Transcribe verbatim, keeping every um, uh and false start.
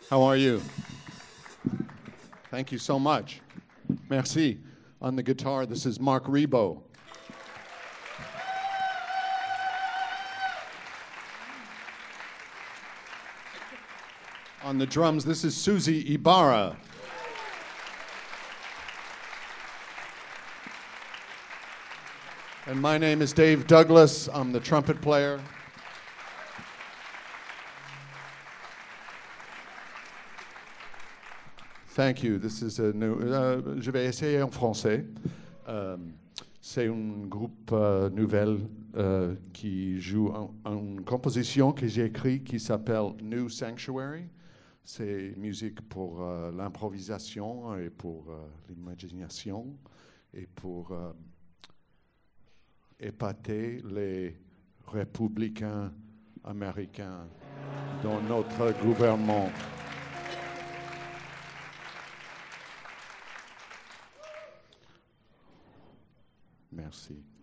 How are you? Thank you so much. Merci. On the guitar, this is Mark Rebo. On the drums, this is Susie Ibarra. And my name is Dave Douglas. I'm the trumpet player. Thank you. This is a new. Uh, je vais essayer en français. Euh, c'est un groupe euh, nouvel euh, qui joue un, une composition que j'ai écrite qui s'appelle New Sanctuary. C'est musique pour euh, l'improvisation et pour euh, l'imagination et pour euh, épater les républicains américains dans notre gouvernement. Merci.